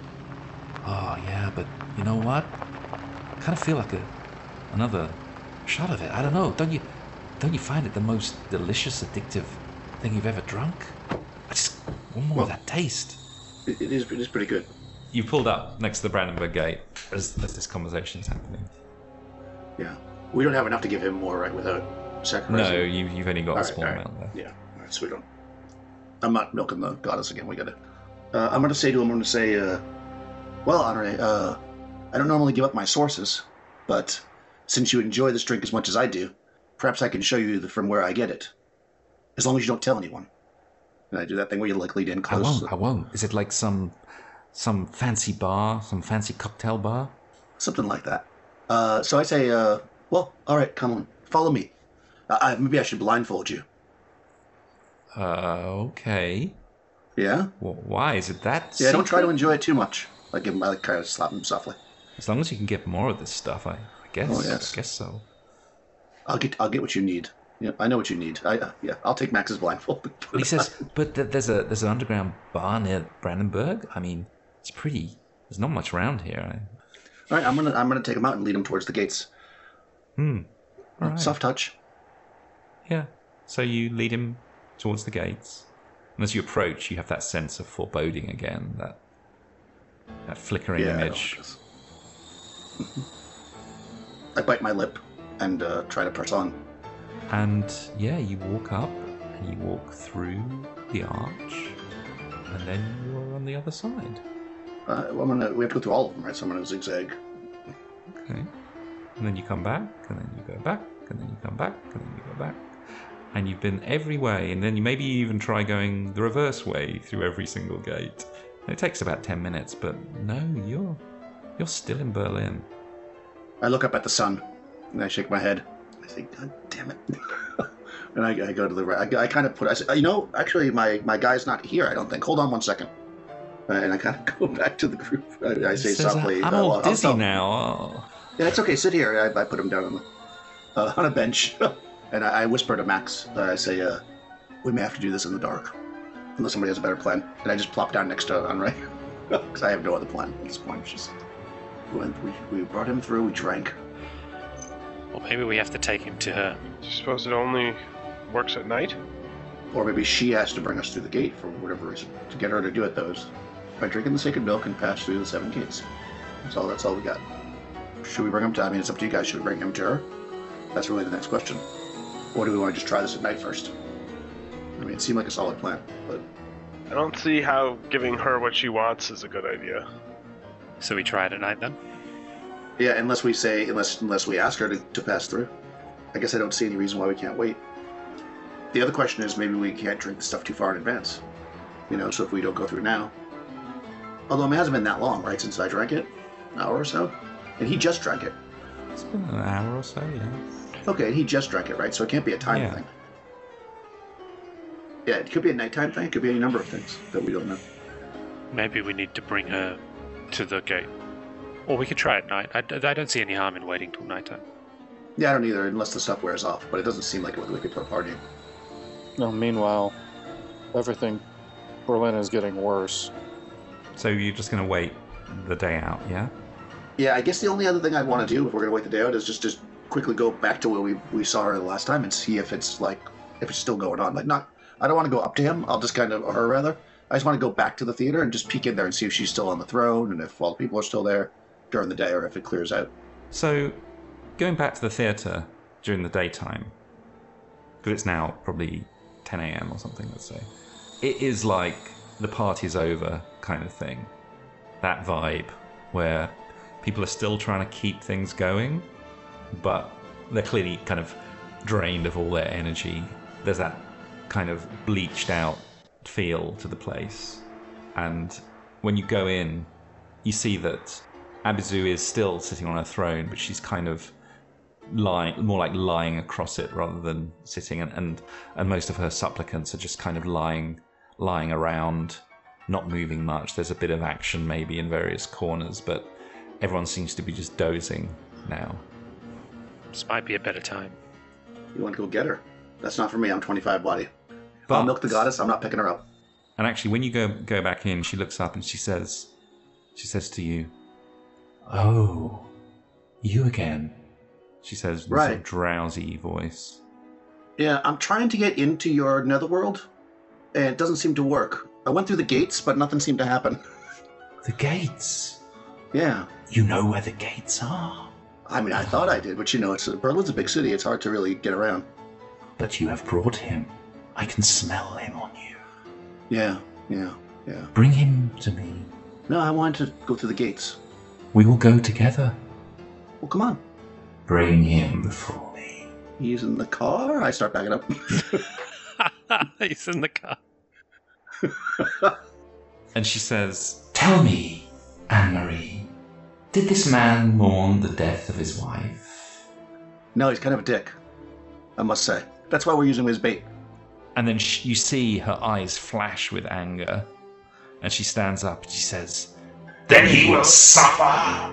Oh, yeah, but you know what? I kind of feel like a another shot of it. I don't know. Don't you? Don't you find it the most delicious, addictive thing you've ever drunk? I just one more Well- of that taste. It, it is it is pretty good. You pulled up next to the Brandenburg Gate as, as this conversation's happening. Yeah. We don't have enough to give him more, right, without sacrificing. No, you, you've only got All a right, small all right. amount there. Yeah. All right, so we don't. I'm not milking the goddess again. We gotta. Uh, I'm gonna say to him. I'm gonna say, uh, well, Honore, uh, I don't normally give up my sources, but since you enjoy this drink as much as I do, perhaps I can show you the, from where I get it, as long as you don't tell anyone. And I do that thing where you like lead in I close. won't. I won't. Is it like some some fancy bar, some fancy cocktail bar? Something like that. Uh, so I say, uh, well, all right, come on, follow me. Uh, I, maybe I should blindfold you. Uh, okay. Yeah? Well, why is it that? Yeah, don't try to secret? enjoy it too much. I give him, I like kind of slap him softly. As long as you can get more of this stuff, I, I guess. Oh, yes. I guess so. I'll get, I'll get what you need. Yeah, I know what you need. I, uh, yeah, I'll take Max's blindfold. He says, but th- there's a there's an underground bar near Brandenburg. I mean, it's pretty. There's not much around here. All right, I'm gonna, I'm gonna take him out and lead him towards the gates. Hmm. All right. Soft touch. Yeah. So you lead him towards the gates, and as you approach, you have that sense of foreboding again. That that flickering Yeah, I don't image. like this. I bite my lip and uh, try to press on. And yeah, you walk up and you walk through the arch, and then you're on the other side. Uh, well, I'm gonna, we have to go through all of them, right? So I'm gonna zigzag. Okay. And then you come back, and then you go back, and then you come back, and then you go back. And you've been every way, and then you maybe even try going the reverse way through every single gate. And it takes about ten minutes, but no, you're you're still in Berlin. I look up at the sun and I shake my head. I say, God damn it. And I, I go to the right. I, I kind of put, I say, you know, actually, my, my guy's not here, I don't think. Hold on one second. Uh, and I kind of go back to the group. I, I say Says, softly, I'm uh, all well, I'll dizzy tell- now. Oh. Yeah, it's okay. Sit here. I, I put him down on, the, uh, on a bench. And I, I whisper to Max. Uh, I say, uh, we may have to do this in the dark. Unless somebody has a better plan. And I just plop down next to Unray. Because I have no other plan at this point. It's just, we, went, we, we brought him through, we drank. Or maybe we have to take him to her. Do you suppose it only works at night? Or maybe she has to bring us through the gate for whatever reason. To get her to do it, those by drinking the sacred milk and pass through the seven gates. That's all. That's all we got. Should we bring him to? I mean, it's up to you guys. Should we bring him to her? That's really the next question. Or do we want to just try this at night first? I mean, it seemed like a solid plan, but I don't see how giving her what she wants is a good idea. So we try it at night then? yeah, unless we say, unless unless we ask her to, to pass through. I guess I don't see any reason why we can't wait. The other question is maybe we can't drink the stuff too far in advance. You know, so if we don't go through now. Although it hasn't been that long, right, since I drank it? An hour or so? And he just drank it. It's been an hour or so, yeah. Okay, and he just drank it, right? So it can't be a time Yeah. thing. Yeah, it could be a nighttime thing. It could be any number of things that we don't know. Maybe we need to bring her to the gate. Or we could try at night. I, I don't see any harm in waiting till nighttime. Yeah, I don't either, unless the stuff wears off. But it doesn't seem like it with the way people are partying. No, meanwhile, everything, Berlin is getting worse. So you're just going to wait the day out, yeah? Yeah, I guess the only other thing I'd want to do if we're going to wait the day out is just, just quickly go back to where we, we saw her the last time and see if it's like, if it's still going on. Like, not, I don't want to go up to him. I'll just kind of, or her rather. I just want to go back to the theater and just peek in there and see if she's still on the throne and if all the people are still there during the day or if it clears out. So, going back to the theatre during the daytime, because it's now probably ten a.m. or something, let's say, it is like the party's over kind of thing. That vibe where people are still trying to keep things going, but they're clearly kind of drained of all their energy. There's that kind of bleached out feel to the place. And when you go in, you see that Abizu is still sitting on her throne, but she's kind of lying, more like lying across it rather than sitting, and, and, and most of her supplicants are just kind of lying lying around, not moving much. There's a bit of action maybe in various corners, but everyone seems to be just dozing now. This might be a better time. You want to go get her? That's not for me. I'm twenty-five body. But, I'll milk the goddess. I'm not picking her up. And actually, when you go go back in, she looks up and she says, she says to you, "Oh, you again?" She says with a Right. drowsy voice. Yeah, I'm trying to get into your netherworld, and it doesn't seem to work. I went through the gates, but nothing seemed to happen. The gates. Yeah. You know where the gates are. I mean, I thought I did, but you know, it's Berlin's a big city. It's hard to really get around. But you have brought him. I can smell him on you. Yeah, yeah, yeah. Bring him to me. No, I wanted to go through the gates. We will go together. Well, come on. Bring him before me. He's in the car. I start backing up. He's in the car. And she says, Tell me, Anne-Marie, did this man mourn the death of his wife? No, he's kind of a dick, I must say. That's why we're using him as bait. and then sh- you see her eyes flash with anger, and she stands up and she says, Then he will suffer.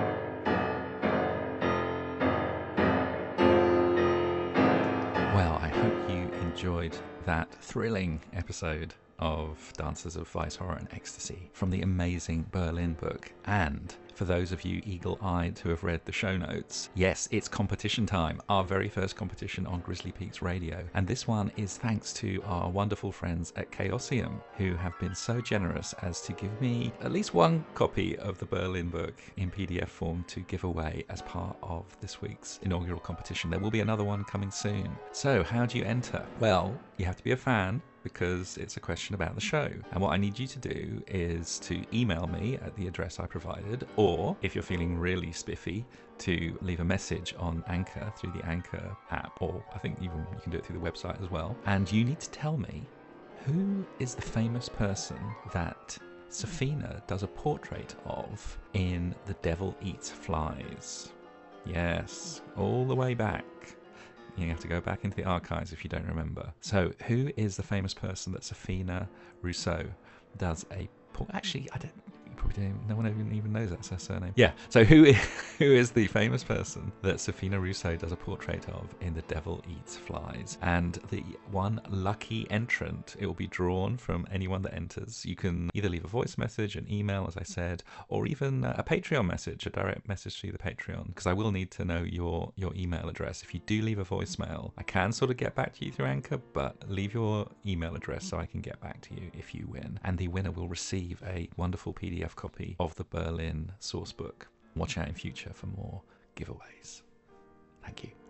Well, I hope you enjoyed that thrilling episode of Dancers of Vice, Horror and Ecstasy from the amazing Berlin book. And for those of you eagle-eyed who have read the show notes, yes, it's competition time, our very first competition on Grizzly Peaks Radio. And this one is thanks to our wonderful friends at Chaosium, who have been so generous as to give me at least one copy of the Berlin book in P D F form to give away as part of this week's inaugural competition. There will be another one coming soon. So how do you enter? Well, you have to be a fan, because it's a question about the show. And what I need you to do is to email me at the address I provided, or if you're feeling really spiffy, to leave a message on Anchor through the Anchor app, or I think even you can do it through the website as well. And you need to tell me, who is the famous person that Safina does a portrait of in The Devil Eats Flies? Yes, all the way back. You have to go back into the archives if you don't remember. So, who is the famous person that Safina Rousseau does a... Actually, I don't... You probably don't... No one even, even knows that's her surname. Yeah, so who is, who is the famous person that Safina Rousseau does a portrait of in The Devil Eats Flies? And the one lucky entrant, it will be drawn from anyone that enters. You can either leave a voice message, an email, as I said, or even a Patreon message, a direct message through the Patreon, because I will need to know your, your email address. If you do leave a voicemail, I can sort of get back to you through Anchor, but leave your email address so I can get back to you if you win. And the winner will receive a wonderful P D F copy of the Berlin source book. Watch out in future for more giveaways. Thank you.